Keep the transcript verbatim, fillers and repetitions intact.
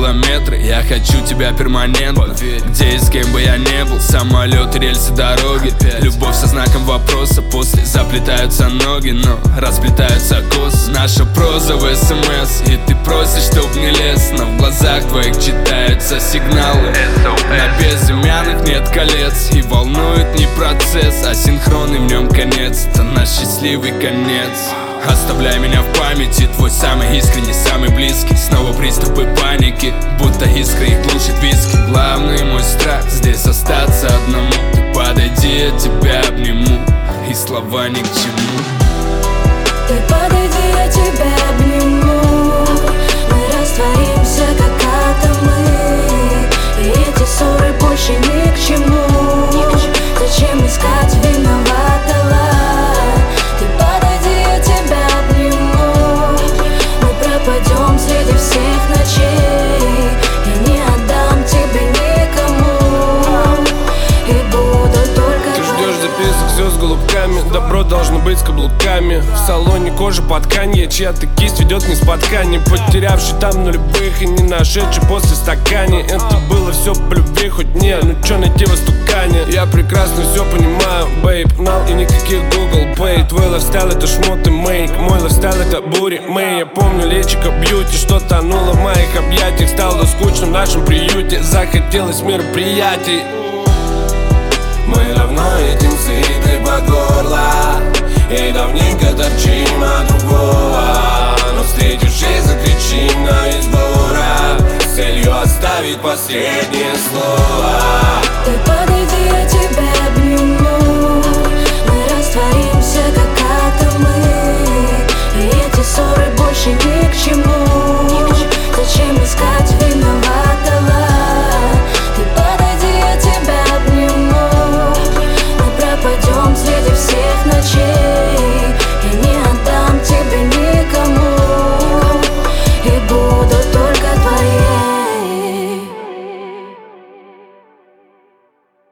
километры. Я хочу тебя перманентно, где и с кем бы я не был. Самолеты, рельсы, дороги, любовь со знаком вопроса. После заплетаются ноги, но расплетаются косы. Наша проза в СМС, и ты просишь, чтоб не лез. Но в глазах твоих читаются сигналы. На безымянных нет колец, и волнует не процесс, а синхрон, и в нем конец. Это наш счастливый конец. Оставляй меня в памяти, твой самый искренний, самый близкий. Снова приступы паники, будто искры их глушит виски. Главный мой страх здесь остаться одному. Ты подойди, я тебя обниму, и слова ни к чему. Ты подойди, я тебя обниму. Мы растворимся, как атомы, и эти ссоры больше ни к чему. Зачем искать виноватого? Ты подойди, я тебя обниму. Мы пропадем среди всех ночей. Я не отдам тебе никому, и буду только Ты ждешь записок все с голубками. Добро должно быть с каблуками. В салоне кожа под тканью, чья-то кисть ведет не с под ткани. Потерявший там нулевых и не нашедший после стакане. Это было все по любви, хоть не, ну чё найти в истукане. Я прекрасно все понимаю, бейб, нал и никаких Google Pay. Твой лайфстайл это шмот и мейк, мой лайфстайл это бури мэй. Я помню личико бьюти, что тонуло в моих объятиях. Стало скучно в нашем приюте, захотелось мероприятий. Мы давно едим сыты по горло, и давненько торчим от другого. Но встретившись, закричим на весь город с целью оставить последнее слово.